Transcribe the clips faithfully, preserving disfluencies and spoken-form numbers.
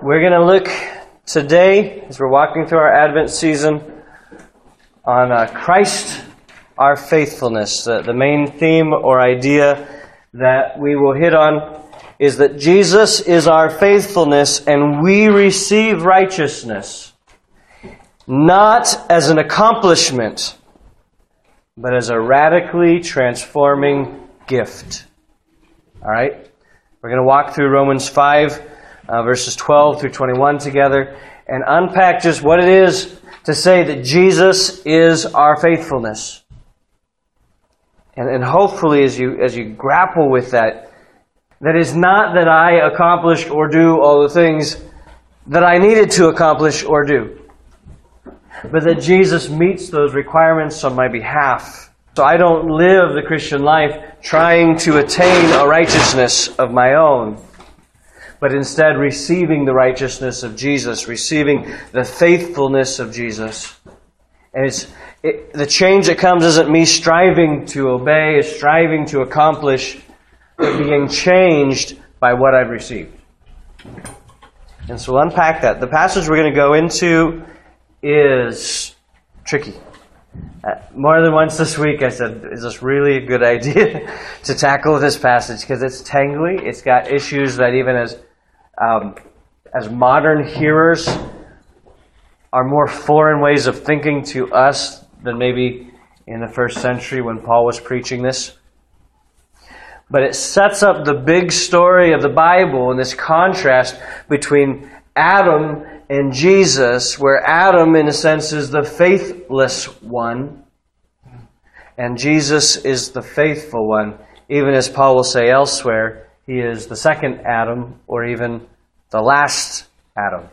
We're going to look today, as we're walking through our Advent season, on uh, Christ, our faithfulness. Uh, the main theme or idea that we will hit on is that Jesus is our faithfulness and we receive righteousness, not as an accomplishment, but as a radically transforming gift. All right? We're going to walk through Romans five, uh, verses twelve through twenty-one together, and unpack just what it is to say that Jesus is our faithfulness. And, and hopefully as you as you grapple with that, that is not that I accomplished or do all the things that I needed to accomplish or do, but that Jesus meets those requirements on my behalf. So I don't live the Christian life trying to attain a righteousness of my own, but instead receiving the righteousness of Jesus, receiving the faithfulness of Jesus. And it's it, the change that comes isn't me striving to obey, is striving to accomplish, but being changed by what I've received. And so we'll unpack that. The passage we're going to go into is tricky. Uh, more than once this week I said, is this really a good idea to tackle this passage? Because it's tangly. It's got issues that even as um, as modern hearers are more foreign ways of thinking to us than maybe in the first century when Paul was preaching this. But it sets up the big story of the Bible and this contrast between Adam and Jesus, where Adam, in a sense, is the faithless one, and Jesus is the faithful one. Even as Paul will say elsewhere, he is the second Adam, or even the last Adam.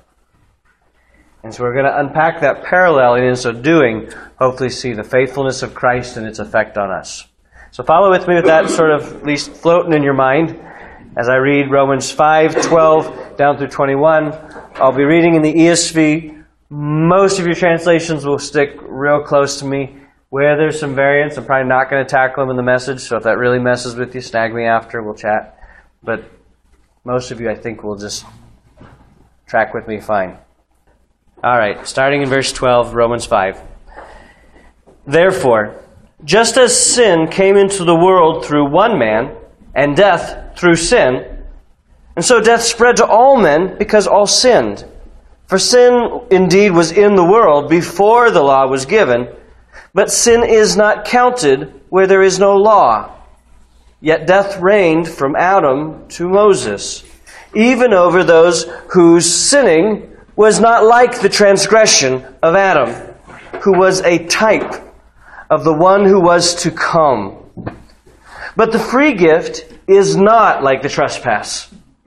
And so we're going to unpack that parallel, and in so doing, hopefully see the faithfulness of Christ and its effect on us. So follow with me with that sort of at least floating in your mind as I read Romans five, twelve down through twenty-one. I'll be reading in the E S V. Most of your translations will stick real close to me. Where there's some variance, I'm probably not going to tackle them in the message, so if that really messes with you, snag me after, we'll chat. But most of you, I think, will just track with me fine. All right, starting in verse twelve, Romans five. Therefore, just as sin came into the world through one man, and death through sin, and so death spread to all men because all sinned. For sin indeed was in the world before the law was given, but sin is not counted where there is no law. Yet death reigned from Adam to Moses, even over those whose sinning was not like the transgression of Adam, who was a type of the one who was to come. But the free gift is not like the trespass.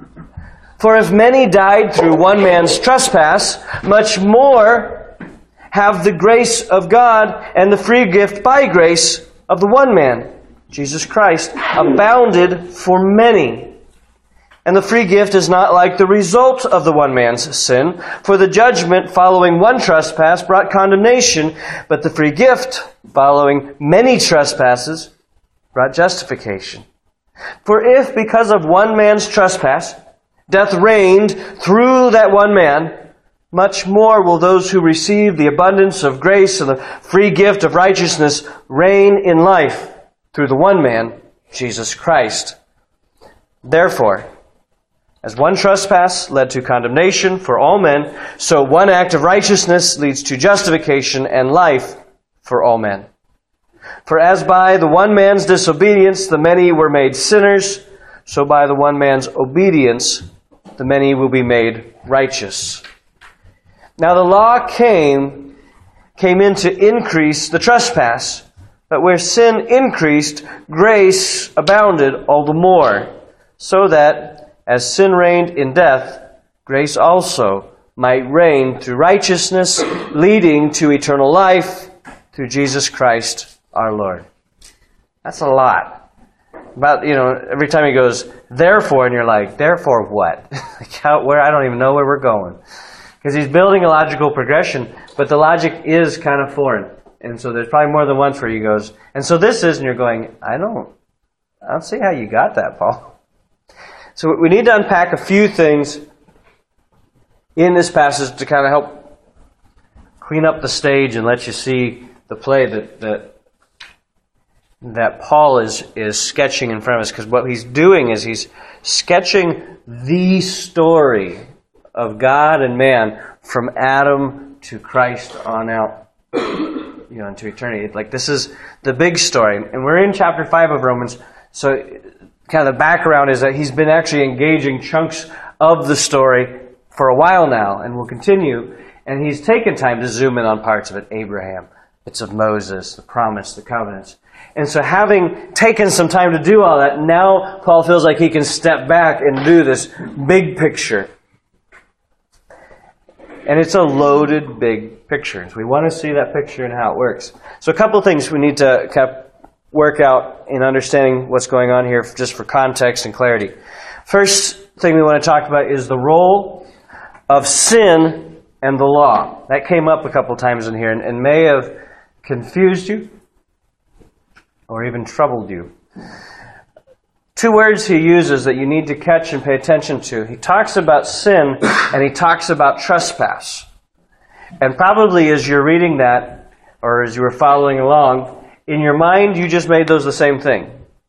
For if many died through one man's trespass, much more have the grace of God and the free gift by grace of the one man, Jesus Christ, abounded for many. And the free gift is not like the result of the one man's sin, for the judgment following one trespass brought condemnation, but the free gift following many trespasses brought justification. For if because of one man's trespass death reigned through that one man, much more will those who receive the abundance of grace and the free gift of righteousness reign in life through the one man, Jesus Christ. Therefore, as one trespass led to condemnation for all men, so one act of righteousness leads to justification and life for all men. For as by the one man's disobedience the many were made sinners, so by the one man's obedience the many will be made righteous. Now the law came, came in to increase the trespass, but where sin increased, grace abounded all the more, so that as sin reigned in death, grace also might reign through righteousness, leading to eternal life through Jesus Christ our Lord. That's a lot. About, you know, every time he goes, therefore, and you're like, therefore what? Like how, where, I don't even know where we're going. Because he's building a logical progression, but the logic is kind of foreign. And so there's probably more than once where he goes, and so this is, and you're going, I don't, I don't see how you got that, Paul. So we need to unpack a few things in this passage to kind of help clean up the stage and let you see the play that that, that Paul is, is sketching in front of us. Because what he's doing is he's sketching the story of God and man from Adam to Christ on out, you know, into eternity. Like, this is the big story. And we're in chapter five of Romans, so kind of the background is that he's been actually engaging chunks of the story for a while now, and will continue. And he's taken time to zoom in on parts of it. Abraham, bits of Moses, the promise, the covenants. And so having taken some time to do all that, now Paul feels like he can step back and do this big picture. And it's a loaded big picture. So we want to see that picture and how it works. So a couple of things we need to kind of work out in understanding what's going on here, just for context and clarity. First thing we want to talk about is the role of sin and the law. That came up a couple times in here and, and may have confused you or even troubled you. Two words he uses that you need to catch and pay attention to. He talks about sin and he talks about trespass. And probably as you're reading that, or as you were following along, in your mind you just made those the same thing.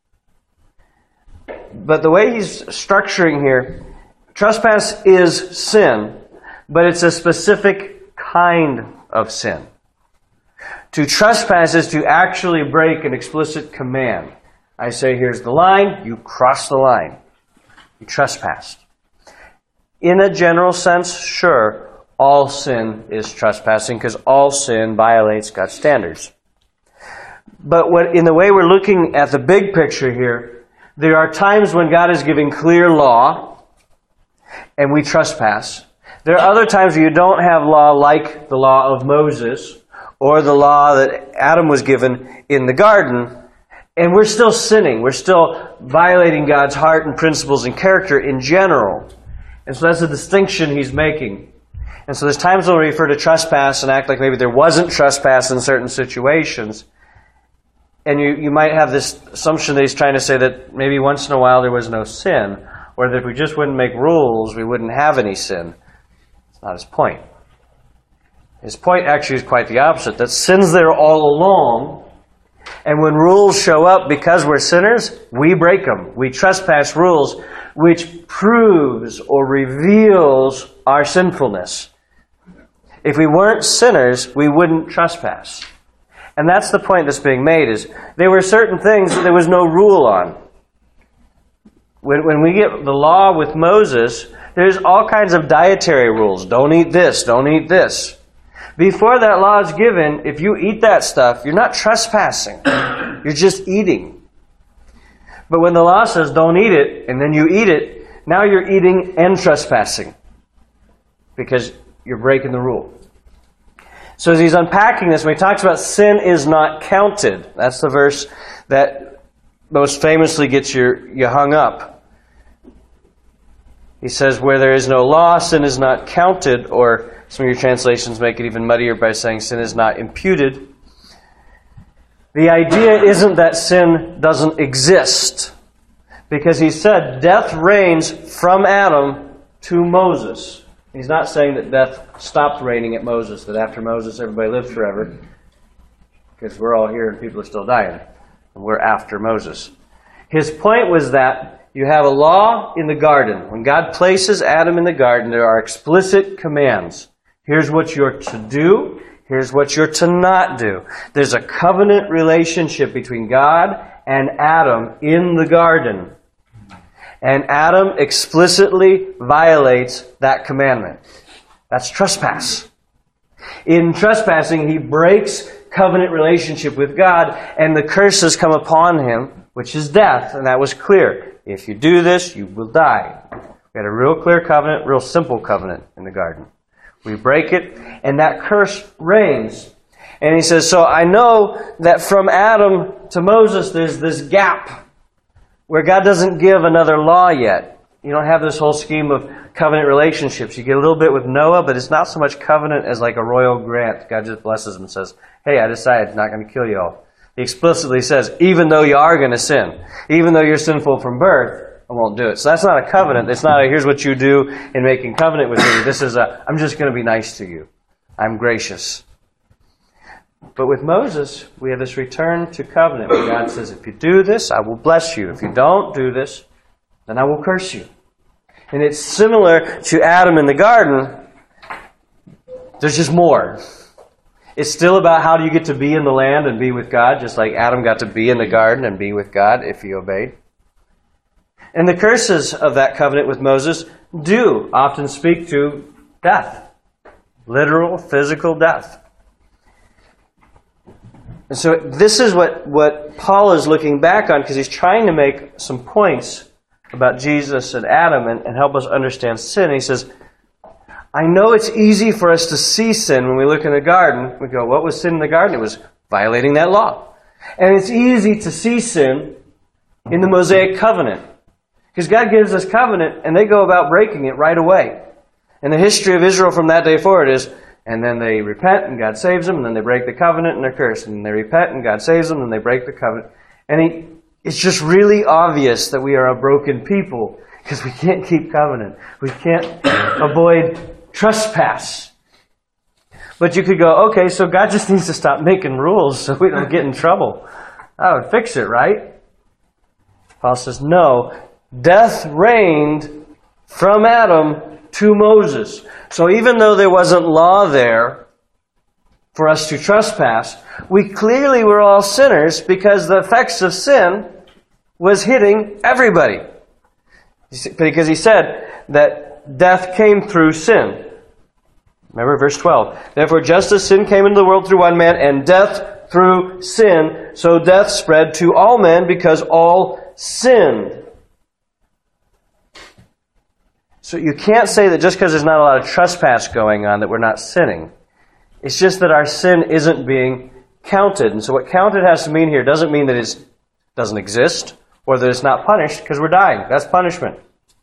But the way he's structuring here, trespass is sin, but it's a specific kind of sin. To trespass is to actually break an explicit command. I say, here's the line, you cross the line. You trespassed. In a general sense, sure, all sin is trespassing because all sin violates God's standards. But what, in the way we're looking at the big picture here, there are times when God is giving clear law and we trespass. There are other times where you don't have law like the law of Moses or the law that Adam was given in the garden, and we're still sinning. We're still violating God's heart and principles and character in general. And so that's the distinction he's making. And so there's times when we refer to trespass and act like maybe there wasn't trespass in certain situations. And you, you might have this assumption that he's trying to say that maybe once in a while there was no sin, or that if we just wouldn't make rules, we wouldn't have any sin. It's not his point. His point actually is quite the opposite, that sin's there all along, and when rules show up because we're sinners, we break them. We trespass rules, which proves or reveals our sinfulness. If we weren't sinners, we wouldn't trespass. And that's the point that's being made, is there were certain things that there was no rule on. When, when we get the law with Moses, there's all kinds of dietary rules. Don't eat this, don't eat this. Before that law is given, if you eat that stuff, you're not trespassing. You're just eating. But when the law says don't eat it, and then you eat it, now you're eating and trespassing. Because you're breaking the rule. So as he's unpacking this, when he talks about sin is not counted, that's the verse that most famously gets your, you hung up. He says, where there is no law, sin is not counted, or some of your translations make it even muddier by saying sin is not imputed. The idea isn't that sin doesn't exist, because he said death reigns from Adam to Moses. He's not saying that death stopped reigning at Moses, that after Moses everybody lived forever, because we're all here and people are still dying, and we're after Moses. His point was that you have a law in the garden. When God places Adam in the garden, there are explicit commands. Here's what you're to do. Here's what you're to not do. There's a covenant relationship between God and Adam in the garden. And Adam explicitly violates that commandment. That's trespass. In trespassing, he breaks covenant relationship with God, and the curses come upon him, which is death. And that was clear. If you do this, you will die. We had a real clear covenant, real simple covenant in the garden. We break it, and that curse reigns. And he says, so I know that from Adam to Moses, there's this gap where God doesn't give another law yet. You don't have this whole scheme of covenant relationships. You get a little bit with Noah, but it's not so much covenant as like a royal grant. God just blesses him and says, hey, I decided I'm not going to kill you all. He explicitly says, even though you are going to sin, even though you're sinful from birth, I won't do it. So that's not a covenant. It's not a, here's what you do in making covenant with me. This is a, I'm just going to be nice to you. I'm gracious. But with Moses, we have this return to covenant where God says, if you do this, I will bless you. If you don't do this, then I will curse you. And it's similar to Adam in the garden. There's just more. It's still about how do you get to be in the land and be with God, just like Adam got to be in the garden and be with God if he obeyed. And the curses of that covenant with Moses do often speak to death. Literal, physical death. And so this is what, what Paul is looking back on, because he's trying to make some points about Jesus and Adam and, and help us understand sin. He says, I know it's easy for us to see sin when we look in the garden. We go, what was sin in the garden? It was violating that law. And it's easy to see sin in the Mosaic covenant. Because God gives us covenant, and they go about breaking it right away. And the history of Israel from that day forward is, and then they repent, and God saves them, and then they break the covenant, and they're cursed. And they repent, and God saves them, and they break the covenant. And he, it's just really obvious that we are a broken people, because we can't keep covenant. We can't avoid trespass. But you could go, okay, so God just needs to stop making rules so we don't get in trouble. That would fix it, right? Paul says, no. Death reigned from Adam to Moses. So even though there wasn't law there for us to trespass, we clearly were all sinners because the effects of sin was hitting everybody. Because he said that death came through sin. Remember verse twelve. Therefore, just as sin came into the world through one man, and death through sin, so death spread to all men because all sinned. So you can't say that just because there's not a lot of trespass going on that we're not sinning. It's just that our sin isn't being counted. And so what counted has to mean here doesn't mean that it doesn't exist or that it's not punished, because we're dying. That's punishment.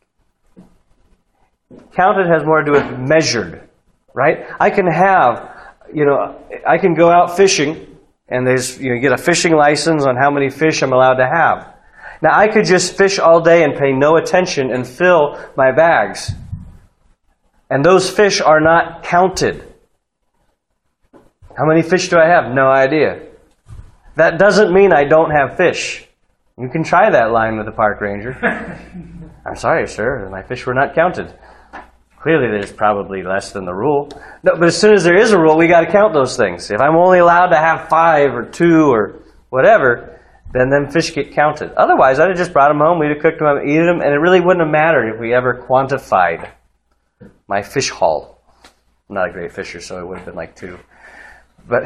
Counted has more to do with measured, right? I can have, you know, I can go out fishing and there's, you know, you get a fishing license on how many fish I'm allowed to have. Now, I could just fish all day and pay no attention and fill my bags. And those fish are not counted. How many fish do I have? No idea. That doesn't mean I don't have fish. You can try that line with the park ranger. I'm sorry, sir, my fish were not counted. Clearly, there's probably less than the rule. No, but as soon as there is a rule, we got to count those things. If I'm only allowed to have five or two or whatever, then them fish get counted. Otherwise, I'd have just brought them home, we'd have cooked them up, eaten them, and it really wouldn't have mattered if we ever quantified my fish haul. I'm not a great fisher, so it would have been like two. But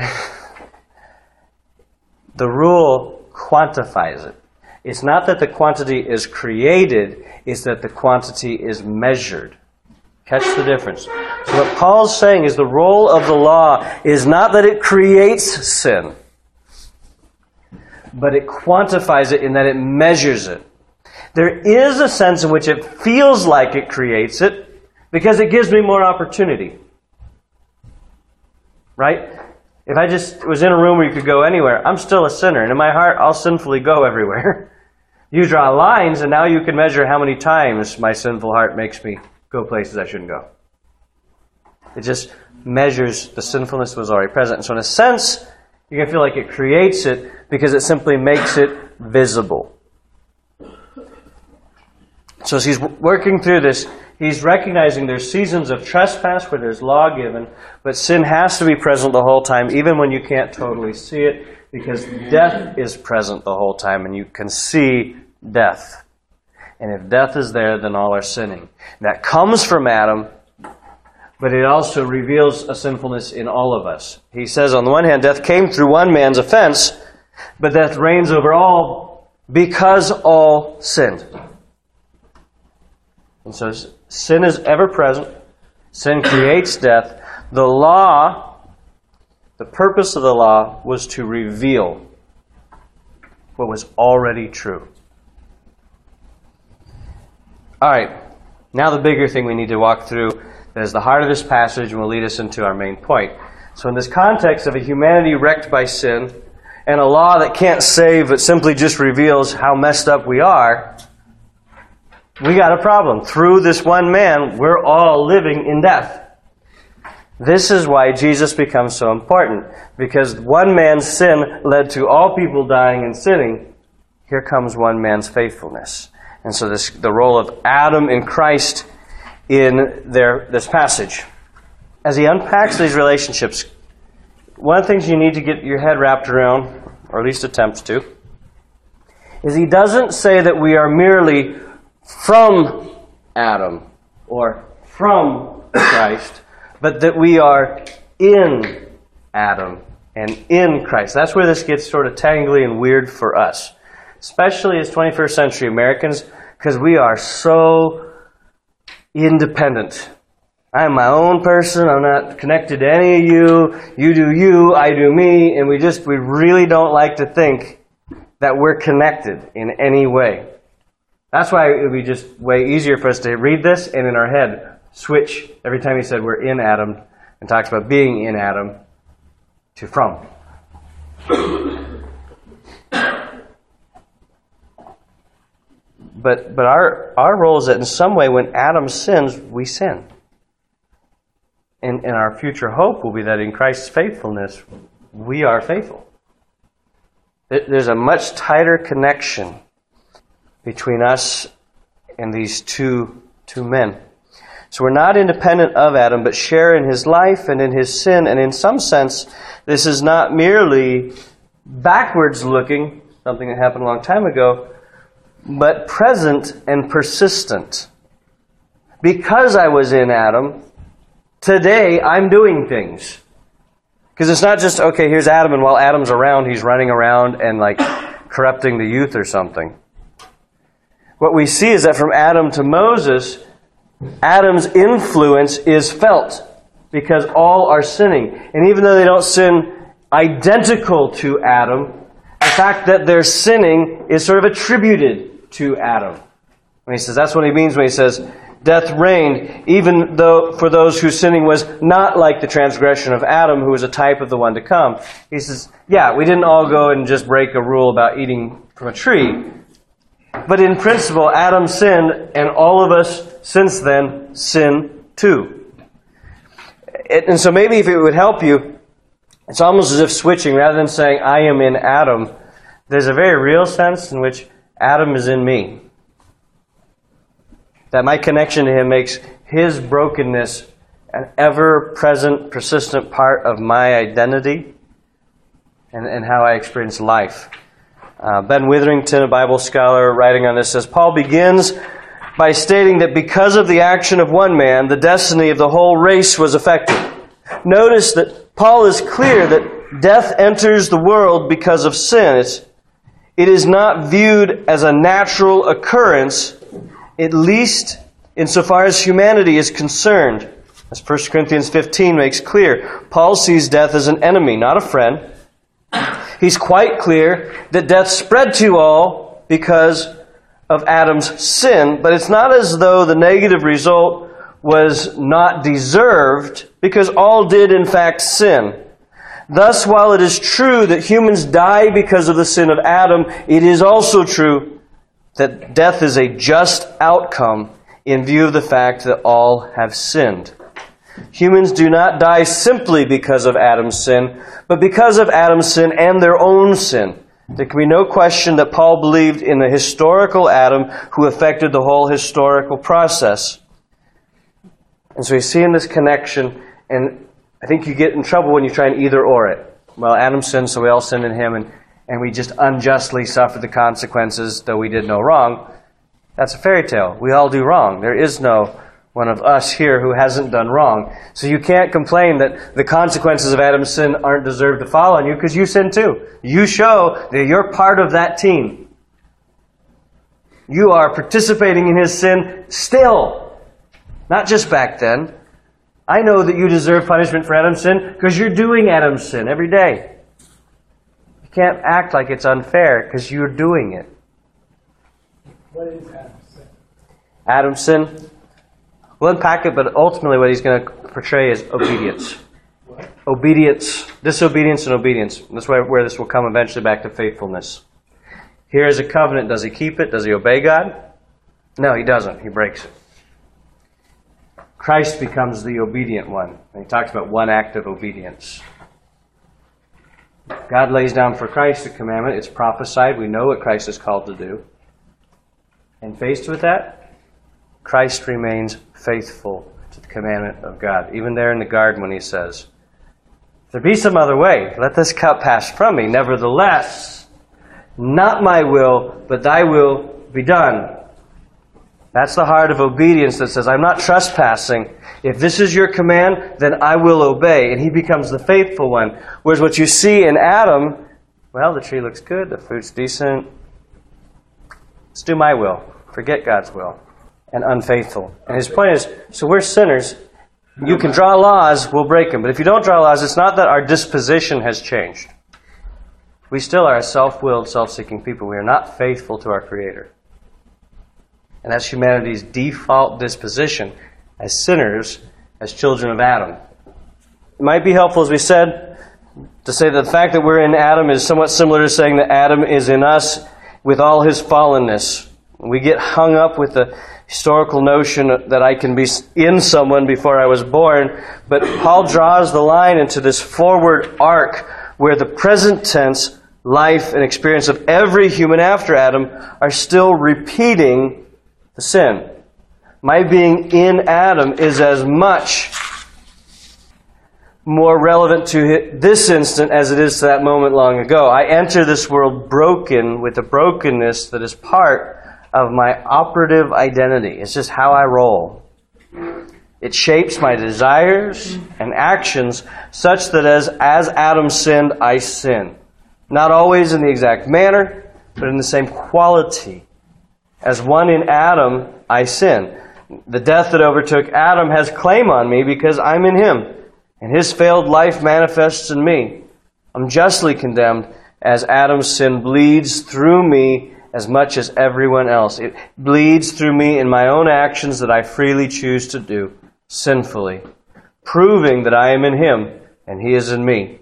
the rule quantifies it. It's not that the quantity is created, it's that the quantity is measured. Catch the difference. So what Paul's saying is the role of the law is not that it creates sin, but it quantifies it in that it measures it. There is a sense in which it feels like it creates it because it gives me more opportunity. Right? If I just was in a room where you could go anywhere, I'm still a sinner, and in my heart, I'll sinfully go everywhere. You draw lines, and now you can measure how many times my sinful heart makes me go places I shouldn't go. It just measures the sinfulness was already present. And so in a sense, you can feel like it creates it because it simply makes it visible. So as he's working through this, he's recognizing there's seasons of trespass where there's law given, but sin has to be present the whole time, even when you can't totally see it, because death is present the whole time, and you can see death. And if death is there, then all are sinning. That comes from Adam, but it also reveals a sinfulness in all of us. He says, on the one hand, death came through one man's offense, but death reigns over all because all sinned. And so sin is ever present. Sin creates death. The law, the purpose of the law was to reveal what was already true. All right, now the bigger thing we need to walk through that is the heart of this passage and will lead us into our main point. So in this context of a humanity wrecked by sin and a law that can't save but simply just reveals how messed up we are, we got a problem. Through this one man, we're all living in death. This is why Jesus becomes so important. Because one man's sin led to all people dying and sinning. Here comes one man's faithfulness. And so this, the role of Adam and Christ in their, this passage. As he unpacks these relationships, one of the things you need to get your head wrapped around, or at least attempts to, is he doesn't say that we are merely from Adam or from Christ, but that we are in Adam and in Christ. That's where this gets sort of tangly and weird for us, especially as twenty-first century Americans, because we are so independent. I'm my own person. I'm not connected to any of you. You do you, I do me, and we just, we really don't like to think that we're connected in any way. That's why it would be just way easier for us to read this and in our head switch every time he said we're in Adam and talks about being in Adam to from. But but our, our role is that in some way when Adam sins, we sin. And, and our future hope will be that in Christ's faithfulness, we are faithful. There's a much tighter connection between us and these two, two men. So we're not independent of Adam, but share in his life and in his sin. And in some sense, this is not merely backwards looking, something that happened a long time ago, but present and persistent. Because I was in Adam, today I'm doing things. Because it's not just, okay, here's Adam, and while Adam's around, he's running around and like corrupting the youth or something. What we see is that from Adam to Moses, Adam's influence is felt because all are sinning. And even though they don't sin identical to Adam, the fact that they're sinning is sort of attributed to Adam. When he says, that's what he means when he says, death reigned, even though for those whose sinning was not like the transgression of Adam, who was a type of the one to come. He says, yeah, we didn't all go and just break a rule about eating from a tree. But in principle, Adam sinned, and all of us since then sin too. It, and so maybe if it would help you, it's almost as if switching, rather than saying, I am in Adam, there's a very real sense in which Adam is in me. That my connection to him makes his brokenness an ever-present, persistent part of my identity and, and how I experience life. Uh, Ben Witherington, a Bible scholar, writing on this, says, Paul begins by stating that because of the action of one man, the destiny of the whole race was affected. Notice that Paul is clear that death enters the world because of sin. It's, it is not viewed as a natural occurrence, at least insofar as humanity is concerned. As First Corinthians fifteen makes clear, Paul sees death as an enemy, not a friend. He's quite clear that death spread to all because of Adam's sin, but it's not as though the negative result was not deserved, because all did in fact sin. Thus, while it is true that humans die because of the sin of Adam, it is also true that death is a just outcome in view of the fact that all have sinned. Humans do not die simply because of Adam's sin, but because of Adam's sin and their own sin. There can be no question that Paul believed in the historical Adam who affected the whole historical process. And so he's seeing this connection, and I think you get in trouble when you try and either or it. Well, Adam sinned, so we all sinned in him, and, and we just unjustly suffer the consequences, though we did no wrong. That's a fairy tale. We all do wrong. There is no one of us here who hasn't done wrong. So you can't complain that the consequences of Adam's sin aren't deserved to fall on you, because you sin too. You show that you're part of that team. You are participating in his sin still. Not just back then. I know that you deserve punishment for Adam's sin because you're doing Adam's sin every day. You can't act like it's unfair because you're doing it. What is Adam's sin? Adam's sin? We'll unpack it, but ultimately what he's going to portray is obedience. What? Obedience. Disobedience and obedience. That's where, where this will come eventually back to faithfulness. Here is a covenant. Does he keep it? Does he obey God? No, he doesn't. He breaks it. Christ becomes the obedient one. And he talks about one act of obedience. God lays down for Christ a commandment. It's prophesied. We know what Christ is called to do. And faced with that, Christ remains faithful to the commandment of God. Even there in the garden when he says, if there be some other way, let this cup pass from me. Nevertheless, not my will, but thy will be done. That's the heart of obedience that says, I'm not trespassing. If this is your command, then I will obey. And he becomes the faithful one. Whereas what you see in Adam, well, the tree looks good, the fruit's decent. Let's do my will. Forget God's will. And unfaithful. And his point is, so we're sinners. You can draw laws, we'll break them. But if you don't draw laws, it's not that our disposition has changed. We still are a self-willed, self-seeking people. We are not faithful to our Creator. And that's humanity's default disposition as sinners, as children of Adam. It might be helpful, as we said, to say that the fact that we're in Adam is somewhat similar to saying that Adam is in us with all his fallenness. We get hung up with the historical notion that I can be in someone before I was born, but Paul draws the line into this forward arc where the present tense life and experience of every human after Adam are still repeating the sin. My being in Adam is as much more relevant to this instant as it is to that moment long ago. I enter this world broken with a brokenness that is part of my operative identity. It's just how I roll. It shapes my desires and actions such that as, as Adam sinned, I sin. Not always in the exact manner, but in the same quality. As one in Adam, I sin. The death that overtook Adam has claim on me because I'm in him, and his failed life manifests in me. I'm justly condemned as Adam's sin bleeds through me as much as everyone else. It bleeds through me in my own actions that I freely choose to do, sinfully, proving that I am in him and he is in me.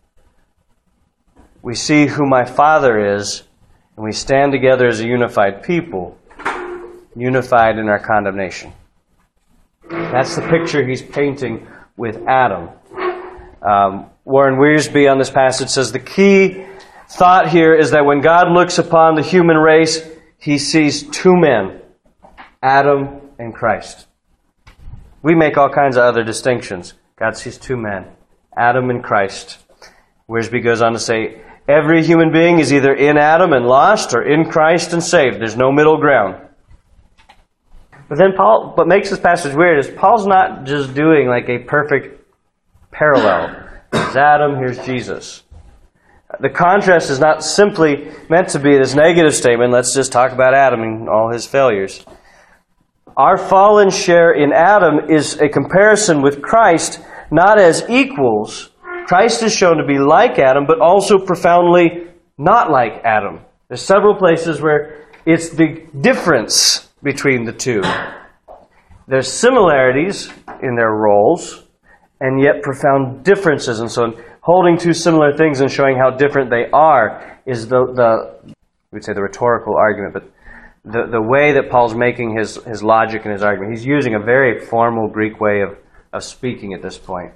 We see who my Father is, and we stand together as a unified people, unified in our condemnation. That's the picture he's painting with Adam. Um, Warren Wiersbe on this passage says the key thought here is that when God looks upon the human race, he sees two men, Adam and Christ. We make all kinds of other distinctions. God sees two men, Adam and Christ. Wiersbe goes on to say, every human being is either in Adam and lost or in Christ and saved. There's no middle ground. But then Paul, what makes this passage weird is Paul's not just doing like a perfect parallel. Here's Adam, here's Jesus. The contrast is not simply meant to be this negative statement, let's just talk about Adam and all his failures. Our fallen share in Adam is a comparison with Christ, not as equals. Christ is shown to be like Adam, but also profoundly not like Adam. There's several places where it's the difference between the two. There's similarities in their roles, and yet profound differences. And so holding two similar things and showing how different they are is the, the we'd say the rhetorical argument, but the, the way that Paul's making his, his logic and his argument. He's using a very formal Greek way of, of speaking at this point.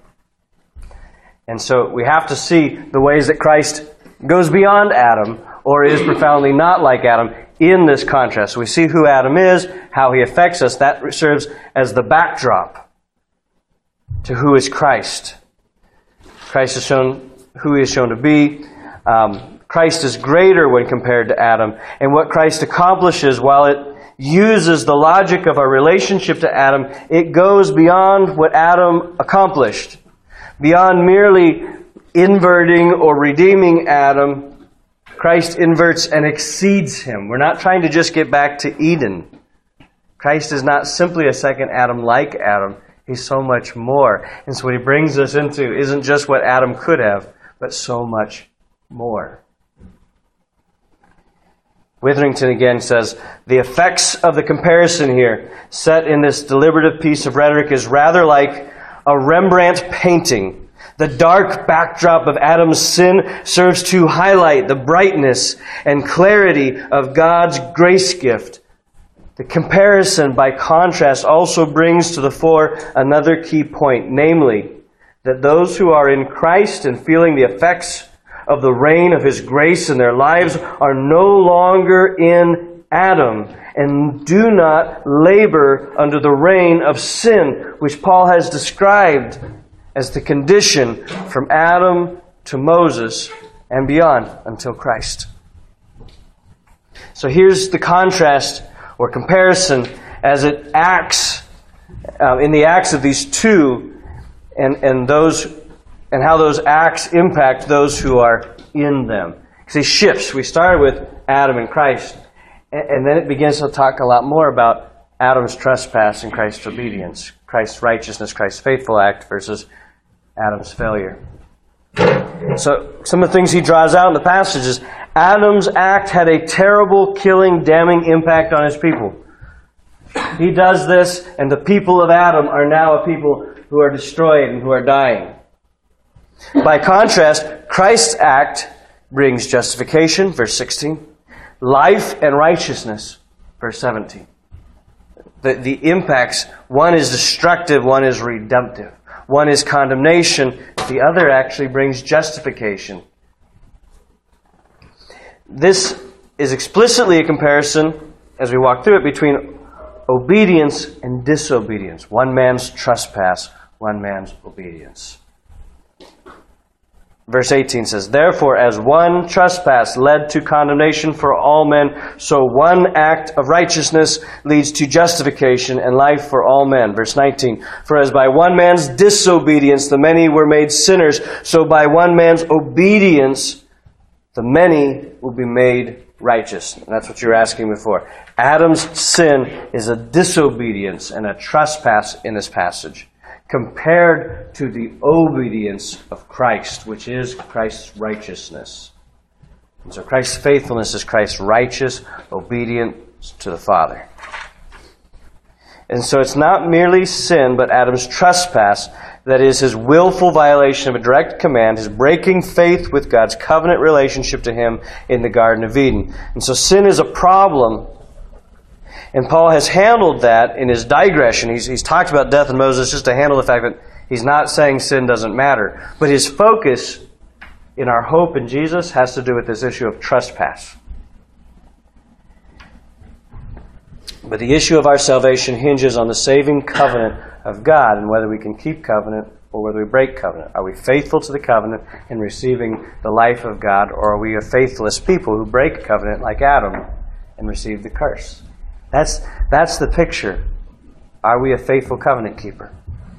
And so we have to see the ways that Christ goes beyond Adam or is profoundly not like Adam in this contrast. So we see who Adam is, how he affects us. That serves as the backdrop to who is Christ. Christ is shown who he is shown to be. Um, Christ is greater when compared to Adam. And what Christ accomplishes, while it uses the logic of our relationship to Adam, it goes beyond what Adam accomplished. Beyond merely inverting or redeeming Adam, Christ inverts and exceeds him. We're not trying to just get back to Eden. Christ is not simply a second Adam like Adam. He's so much more. And so what he brings us into isn't just what Adam could have, but so much more. Witherington again says, the effects of the comparison here, set in this deliberative piece of rhetoric, is rather like a Rembrandt painting. The dark backdrop of Adam's sin serves to highlight the brightness and clarity of God's grace gift The comparison, by contrast, also brings to the fore another key point, namely, that those who are in Christ and feeling the effects of the reign of His grace in their lives are no longer in Adam and do not labor under the reign of sin, which Paul has described as the condition from Adam to Moses and beyond until Christ. So here's the contrast or comparison as it acts uh, in the acts of these two and, and those and how those acts impact those who are in them. Because he shifts. We started with Adam and Christ, and, and then it begins to talk a lot more about Adam's trespass and Christ's obedience, Christ's righteousness, Christ's faithful act versus Adam's failure. So some of the things he draws out in the passage is Adam's act had a terrible, killing, damning impact on his people. He does this, and the people of Adam are now a people who are destroyed and who are dying. By contrast, Christ's act brings justification, verse sixteen, life and righteousness, verse seventeen. The, the impacts, one is destructive, one is redemptive. One is condemnation, the other actually brings justification. This is explicitly a comparison, as we walk through it, between obedience and disobedience. One man's trespass, one man's obedience. Verse eighteen says, "Therefore, as one trespass led to condemnation for all men, so one act of righteousness leads to justification and life for all men." Verse nineteen, "For as by one man's disobedience the many were made sinners, so by one man's obedience the many will be made righteous." And that's what you were asking before. Adam's sin is a disobedience and a trespass in this passage, compared to the obedience of Christ, which is Christ's righteousness. And so Christ's faithfulness is Christ's righteous obedience to the Father. And so it's not merely sin, but Adam's trespass, that is his willful violation of a direct command, his breaking faith with God's covenant relationship to him in the Garden of Eden. And so sin is a problem. And Paul has handled that in his digression. He's, he's talked about death and Moses just to handle the fact that he's not saying sin doesn't matter. But his focus in our hope in Jesus has to do with this issue of trespass. But the issue of our salvation hinges on the saving covenant of God and whether we can keep covenant or whether we break covenant. Are we faithful to the covenant in receiving the life of God, or are we a faithless people who break covenant like Adam and receive the curse? That's, that's the picture. Are we a faithful covenant keeper?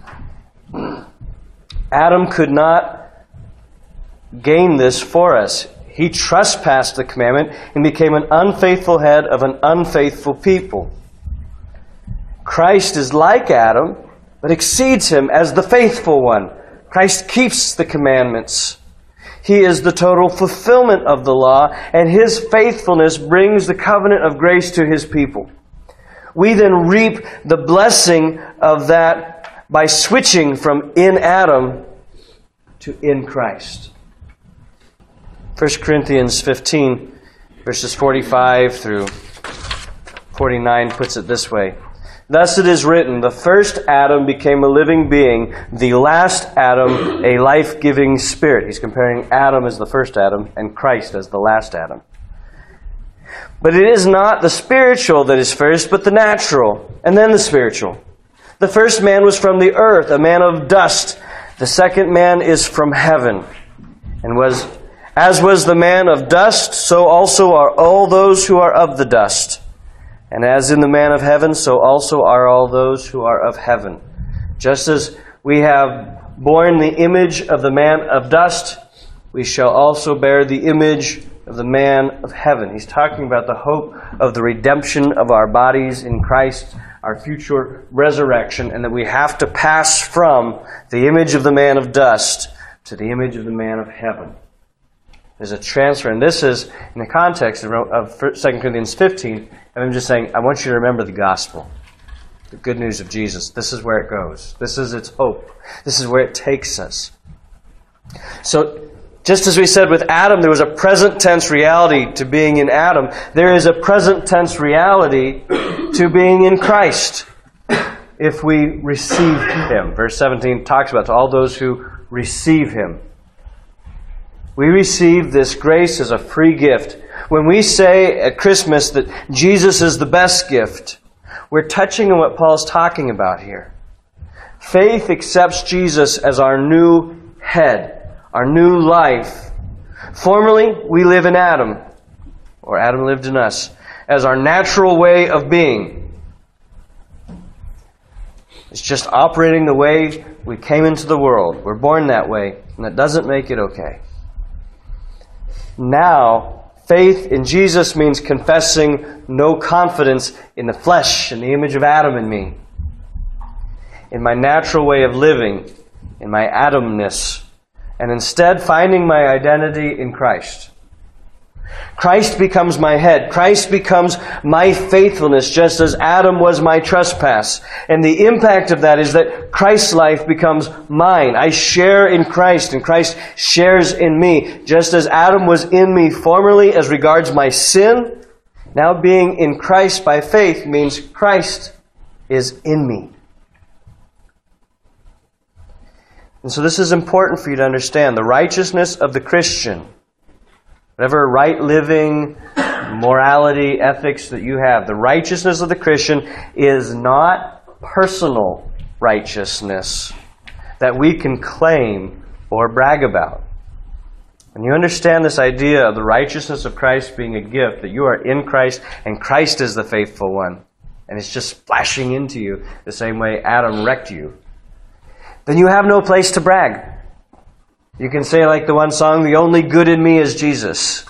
Adam could not gain this for us. He trespassed the commandment and became an unfaithful head of an unfaithful people. Christ is like Adam, but exceeds him as the faithful one. Christ keeps the commandments. He is the total fulfillment of the law, and his faithfulness brings the covenant of grace to his people. We then reap the blessing of that by switching from in Adam to in Christ. First Corinthians fifteen, verses forty-five through forty-nine puts it this way. "Thus it is written, the first Adam became a living being, the last Adam a life-giving spirit." He's comparing Adam as the first Adam and Christ as the last Adam. "But it is not the spiritual that is first, but the natural, and then the spiritual. The first man was from the earth, a man of dust. The second man is from heaven. And was, as was the man of dust, so also are all those who are of the dust. And as in the man of heaven, so also are all those who are of heaven. Just as we have borne the image of the man of dust, we shall also bear the image of the man of heaven." He's talking about the hope of the redemption of our bodies in Christ, our future resurrection, and that we have to pass from the image of the man of dust to the image of the man of heaven. There's a transfer, and this is in the context of Second Corinthians fifteen, and I'm just saying, I want you to remember the gospel, the good news of Jesus. This is where it goes. This is its hope. This is where it takes us. So, Just as we said with Adam, there was a present tense reality to being in Adam. There is a present tense reality to being in Christ if we receive Him. Verse seventeen talks about to all those who receive Him. We receive this grace as a free gift. When we say at Christmas that Jesus is the best gift, we're touching on what Paul's talking about here. Faith accepts Jesus as our new head, our new life. Formerly, we live in Adam, or Adam lived in us, as our natural way of being. It's just operating the way we came into the world. We're born that way, and that doesn't make it okay. Now, faith in Jesus means confessing no confidence in the flesh, in the image of Adam in me, in my natural way of living, in my Adamness, and instead finding my identity in Christ. Christ becomes my head. Christ becomes my faithfulness, just as Adam was my trespass. And the impact of that is that Christ's life becomes mine. I share in Christ, and Christ shares in me. Just as Adam was in me formerly as regards my sin, now being in Christ by faith means Christ is in me. And so this is important for you to understand. The righteousness of the Christian, whatever right living, morality, ethics that you have, the righteousness of the Christian is not personal righteousness that we can claim or brag about. When you understand this idea of the righteousness of Christ being a gift, that you are in Christ and Christ is the faithful one, and it's just splashing into you the same way Adam wrecked you, then you have no place to brag. You can say like the one song, the only good in me is Jesus.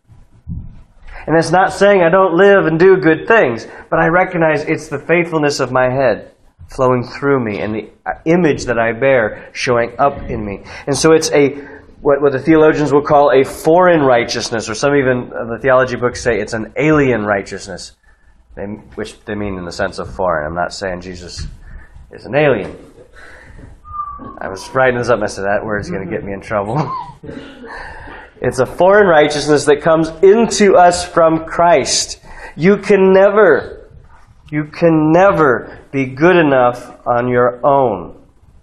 And it's not saying I don't live and do good things, but I recognize it's the faithfulness of my head flowing through me and the image that I bear showing up in me. And so it's a what, what the theologians will call a foreign righteousness, or some even of the theology books say it's an alien righteousness, they, which they mean in the sense of foreign. I'm not saying Jesus is an alien. I was writing this up and I said, that word's going to get me in trouble. It's a foreign righteousness that comes into us from Christ. You can never, you can never be good enough on your own.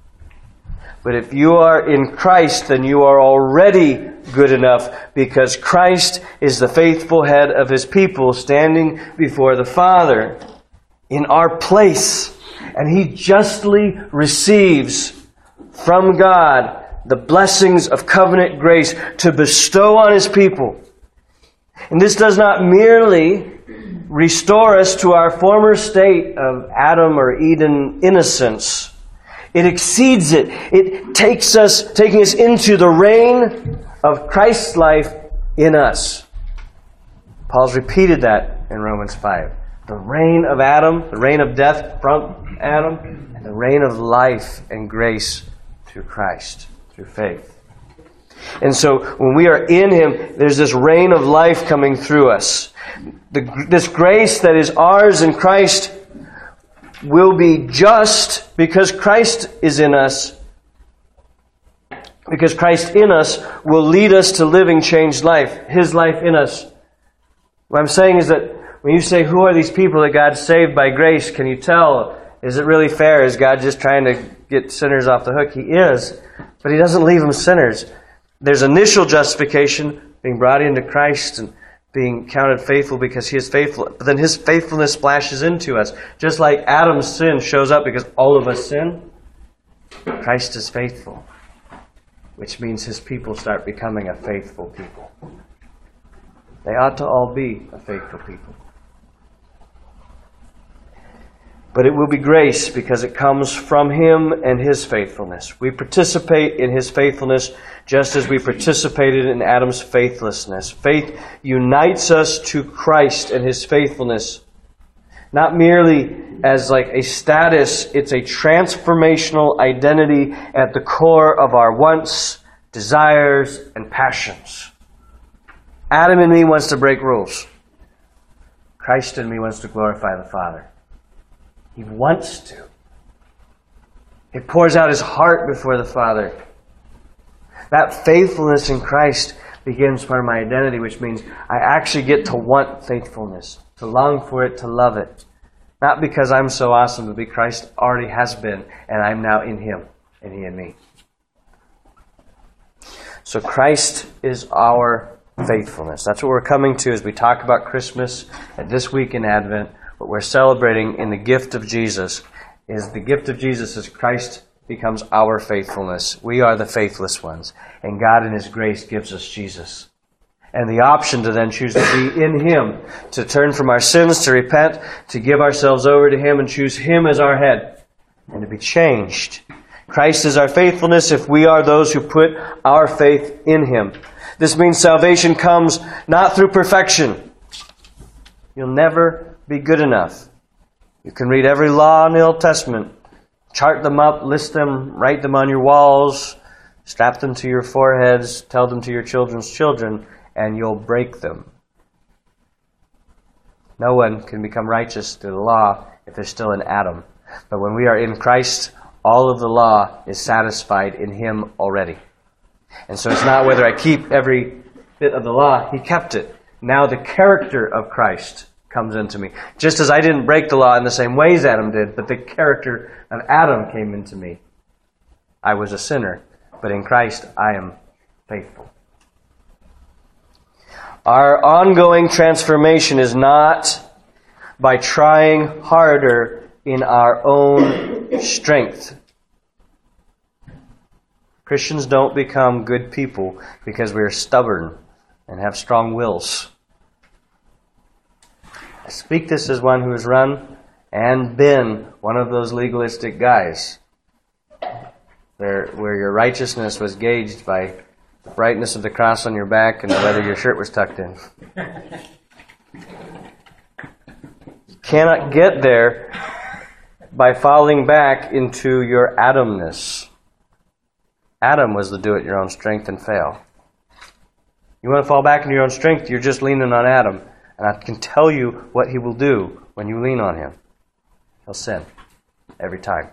But if you are in Christ, then you are already good enough because Christ is the faithful head of His people standing before the Father in our place. And He justly receives from God the blessings of covenant grace to bestow on His people. And this does not merely restore us to our former state of Adam or Eden innocence. It exceeds it. It takes us, taking us into the reign of Christ's life in us. Paul's repeated that in Romans five. The reign of Adam, the reign of death from Adam, and the reign of life and grace through Christ, through faith. And so when we are in Him, there's this reign of life coming through us. The, this grace that is ours in Christ will be just because Christ is in us. Because Christ in us will lead us to living changed life. His life in us. What I'm saying is that when you say, who are these people that God saved by grace? Can you tell? Is it really fair? Is God just trying to get sinners off the hook? He is. But He doesn't leave them sinners. There's initial justification, being brought into Christ and being counted faithful because He is faithful. But then His faithfulness splashes into us. Just like Adam's sin shows up because all of us sin, Christ is faithful. Which means His people start becoming a faithful people. They ought to all be a faithful people. But it will be grace because it comes from Him and His faithfulness. We participate in His faithfulness just as we participated in Adam's faithlessness. Faith unites us to Christ and His faithfulness. Not merely as like a status, it's a transformational identity at the core of our wants, desires, and passions. Adam in me wants to break rules. Christ in me wants to glorify the Father. He wants to. He pours out His heart before the Father. That faithfulness in Christ begins part of my identity, which means I actually get to want faithfulness, to long for it, to love it. Not because I'm so awesome, but because Christ already has been, and I'm now in Him, and He in me. So Christ is our faithfulness. That's what we're coming to as we talk about Christmas and this week in Advent. What we're celebrating in the gift of Jesus is the gift of Jesus as Christ becomes our faithfulness. We are the faithless ones. And God in His grace gives us Jesus. And the option to then choose to be in Him, to turn from our sins, to repent, to give ourselves over to Him and choose Him as our head, and to be changed. Christ is our faithfulness if we are those who put our faith in Him. This means salvation comes not through perfection. You'll never be good enough. You can read every law in the Old Testament, chart them up, list them, write them on your walls, strap them to your foreheads, tell them to your children's children, and you'll break them. No one can become righteous through the law if they're still in Adam. But when we are in Christ, all of the law is satisfied in Him already. And so it's not whether I keep every bit of the law. He kept it. Now the character of Christ comes into me. Just as I didn't break the law in the same ways Adam did, but the character of Adam came into me. I was a sinner, but in Christ I am faithful. Our ongoing transformation is not by trying harder in our own strength. Christians don't become good people because we are stubborn and have strong wills. I speak this as one who has run and been one of those legalistic guys where, where your righteousness was gauged by the brightness of the cross on your back and whether your shirt was tucked in. You cannot get there by falling back into your Adamness. Adam was the do-it-your-own strength and fail. You want to fall back into your own strength, you're just leaning on Adam. And I can tell you what he will do when you lean on him. He'll sin. Every time.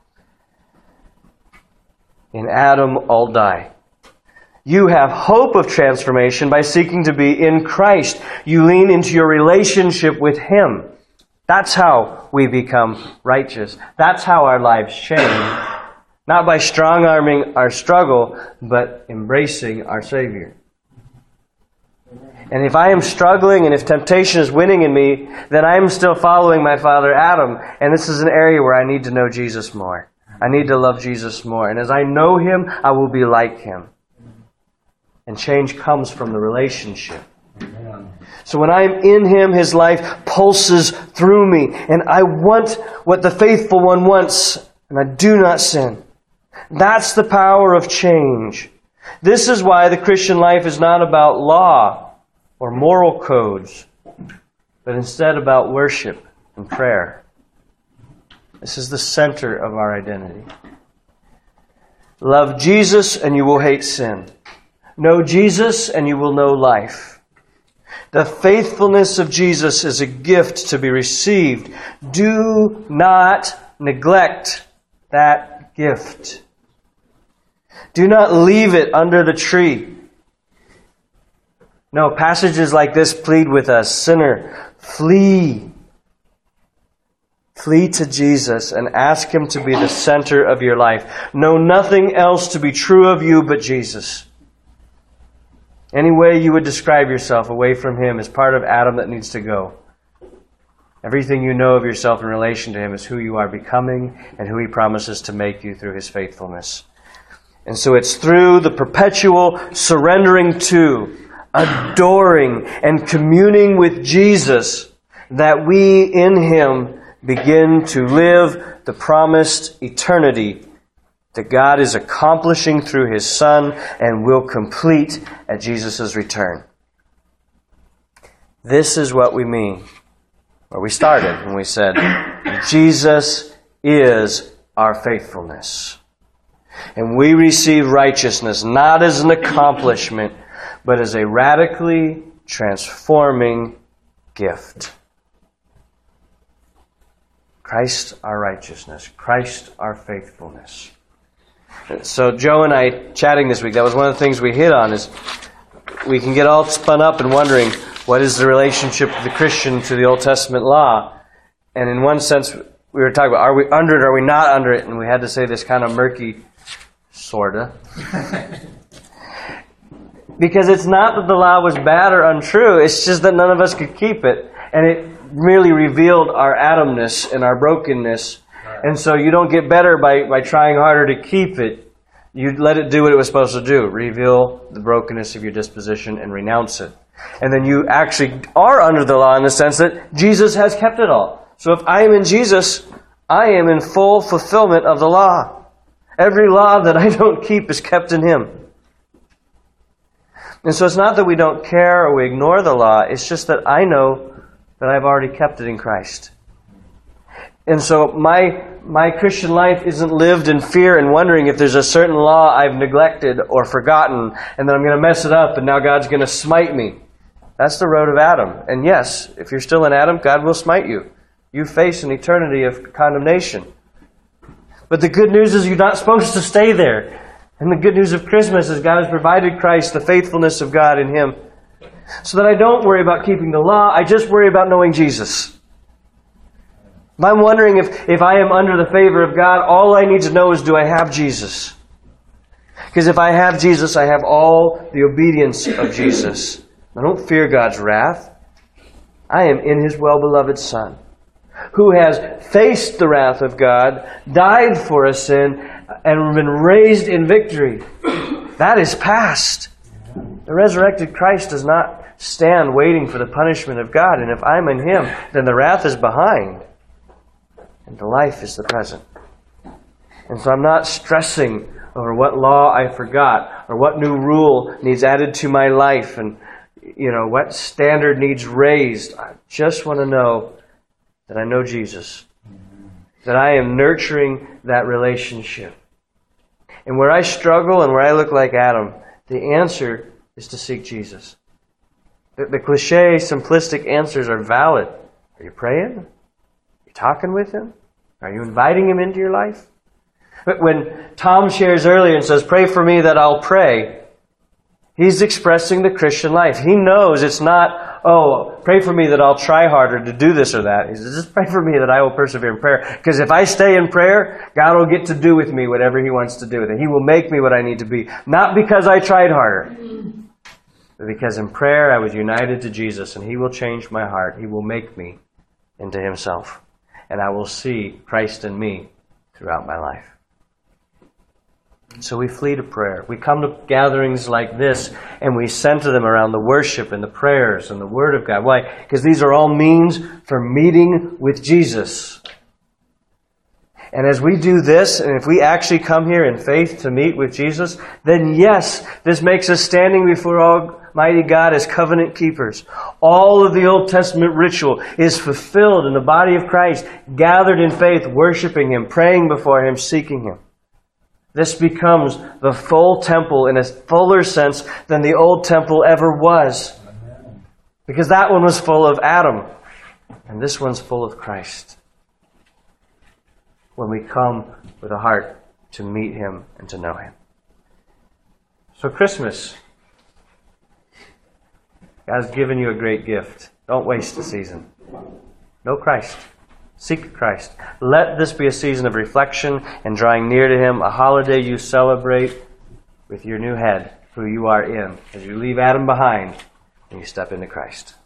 In Adam, all die. You have hope of transformation by seeking to be in Christ. You lean into your relationship with Him. That's how we become righteous. That's how our lives change. Not by strong-arming our struggle, but embracing our Savior. And if I am struggling and if temptation is winning in me, then I am still following my father Adam. And this is an area where I need to know Jesus more. I need to love Jesus more. And as I know Him, I will be like Him. And change comes from the relationship. So when I am in Him, His life pulses through me. And I want what the faithful one wants. And I do not sin. That's the power of change. This is why the Christian life is not about law or moral codes, but instead about worship and prayer. This is the center of our identity. Love Jesus and you will hate sin. Know Jesus and you will know life. The faithfulness of Jesus is a gift to be received. Do not neglect that gift. Do not leave it under the tree. No, passages like this plead with us, sinner, flee. Flee to Jesus and ask Him to be the center of your life. Know nothing else to be true of you but Jesus. Any way you would describe yourself away from Him is part of Adam that needs to go. Everything you know of yourself in relation to Him is who you are becoming and who He promises to make you through His faithfulness. And so it's through the perpetual surrendering to, adoring, and communing with Jesus that we in Him begin to live the promised eternity that God is accomplishing through His Son and will complete at Jesus' return. This is what we mean, where we started when we said, Jesus is our faithfulness. And we receive righteousness not as an accomplishment, but as a radically transforming gift. Christ our righteousness. Christ our faithfulness. So Joe and I chatting this week, that was one of the things we hit on, is we can get all spun up and wondering, what is the relationship of the Christian to the Old Testament law? And in one sense, we were talking about, are we under it, are we not under it? And we had to say this kind of murky, sorta. Because it's not that the law was bad or untrue, it's just that none of us could keep it. And it merely revealed our Adamness and our brokenness. And so you don't get better by, by trying harder to keep it. You let it do what it was supposed to do. Reveal the brokenness of your disposition and renounce it. And then you actually are under the law in the sense that Jesus has kept it all. So if I am in Jesus, I am in full fulfillment of the law. Every law that I don't keep is kept in Him. And so it's not that we don't care or we ignore the law. It's just that I know that I've already kept it in Christ. And so my my Christian life isn't lived in fear and wondering if there's a certain law I've neglected or forgotten and that I'm going to mess it up and now God's going to smite me. That's the road of Adam. And yes, if you're still in Adam, God will smite you. You face an eternity of condemnation. But the good news is you're not supposed to stay there. And the good news of Christmas is God has provided Christ, the faithfulness of God in Him. So that I don't worry about keeping the law, I just worry about knowing Jesus. If I'm wondering if, if I am under the favor of God, all I need to know is, do I have Jesus? Because if I have Jesus, I have all the obedience of Jesus. I don't fear God's wrath. I am in His well-beloved Son, who has faced the wrath of God, died for a sin, and been raised in victory. That is past. The resurrected Christ does not stand waiting for the punishment of God. And if I'm in Him, then the wrath is behind. And the life is the present. And so I'm not stressing over what law I forgot or what new rule needs added to my life and, you know, what standard needs raised. I just want to know that I know Jesus. That I am nurturing that relationship. And where I struggle and where I look like Adam, the answer is to seek Jesus. The, the cliche, simplistic answers are valid. Are you praying? Are you talking with Him? Are you inviting Him into your life? But when Tom shares earlier and says, pray for me that I'll pray, he's expressing the Christian life. He knows it's not, oh, pray for me that I'll try harder to do this or that. He says, just pray for me that I will persevere in prayer. Because if I stay in prayer, God will get to do with me whatever He wants to do with it. He will make me what I need to be. Not because I tried harder, but because in prayer I was united to Jesus, and He will change my heart. He will make me into Himself. And I will see Christ in me throughout my life. So we flee to prayer. We come to gatherings like this and we center them around the worship and the prayers and the Word of God. Why? Because these are all means for meeting with Jesus. And as we do this, and if we actually come here in faith to meet with Jesus, then yes, this makes us standing before Almighty God as covenant keepers. All of the Old Testament ritual is fulfilled in the body of Christ, gathered in faith, worshiping Him, praying before Him, seeking Him. This becomes the full temple in a fuller sense than the old temple ever was. Because that one was full of Adam, and this one's full of Christ. When we come with a heart to meet Him and to know Him. So Christmas, God's given you a great gift. Don't waste the season. Know Christ. Seek Christ. Let this be a season of reflection and drawing near to Him, a holiday you celebrate with your new head, who you are in, as you leave Adam behind and you step into Christ.